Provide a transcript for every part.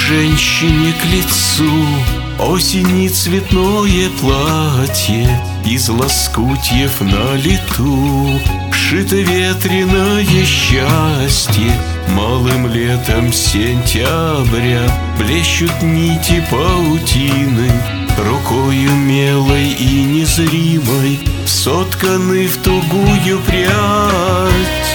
женщине к лицу осени цветное платье из лоскутьев на лету. Шито ветреное счастье малым летом сентября. Блещут нити паутины рукою мелой и незримой, сотканы в тугую прядь.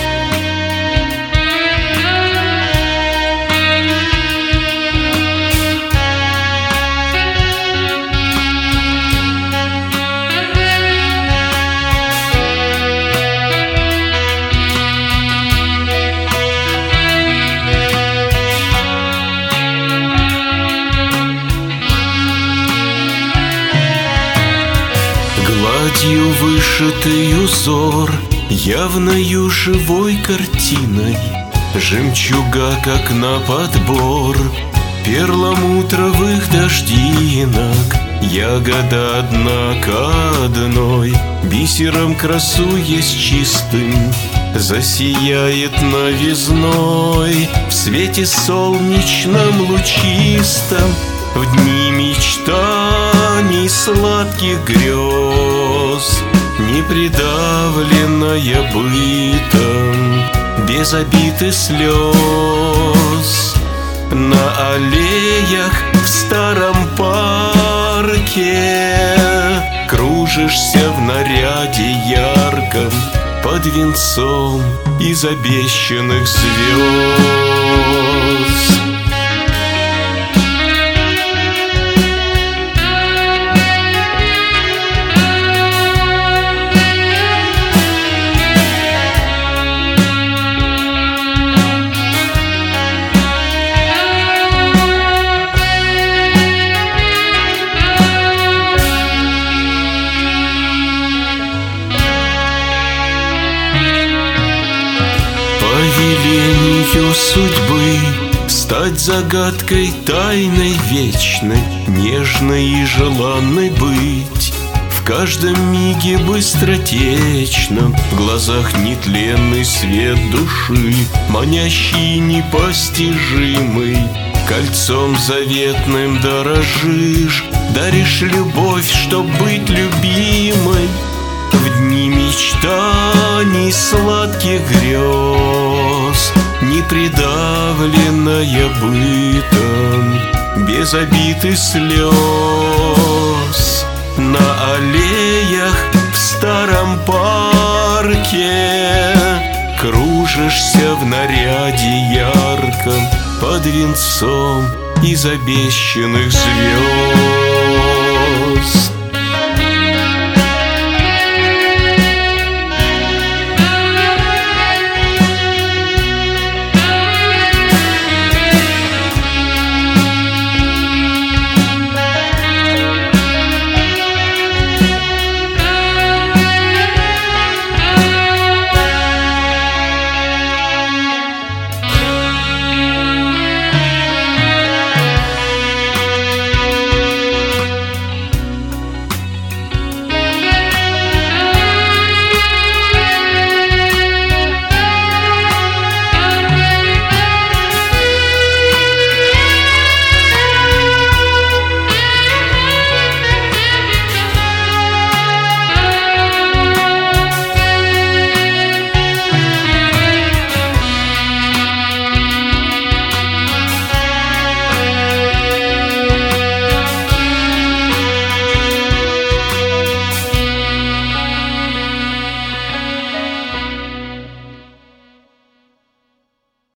Гладью вышитый узор, явною живой картиной, жемчуга, как на подбор перламутровых дождинок. Ягода одна к одной, бисером красуясь чистым, засияет новизной в свете солнечном лучистом. В дни мечтаний, сладких грез, не придавленная бытом, без обид и слез. На аллеях в старом парке кружишься в наряде ярком под венцом из обещанных звезд. По велению судьбы стать загадкой тайной вечной, нежной и желанной быть в каждом миге быстротечном. В глазах нетленный свет души, манящий и непостижимый. Кольцом заветным дорожишь, даришь любовь, чтоб быть любимой. В дни мечтаний, сладких грез, не придавленная бытом, без обид и слез. На аллеях в старом парке кружишься в наряде ярком под венцом из обещанных звезд.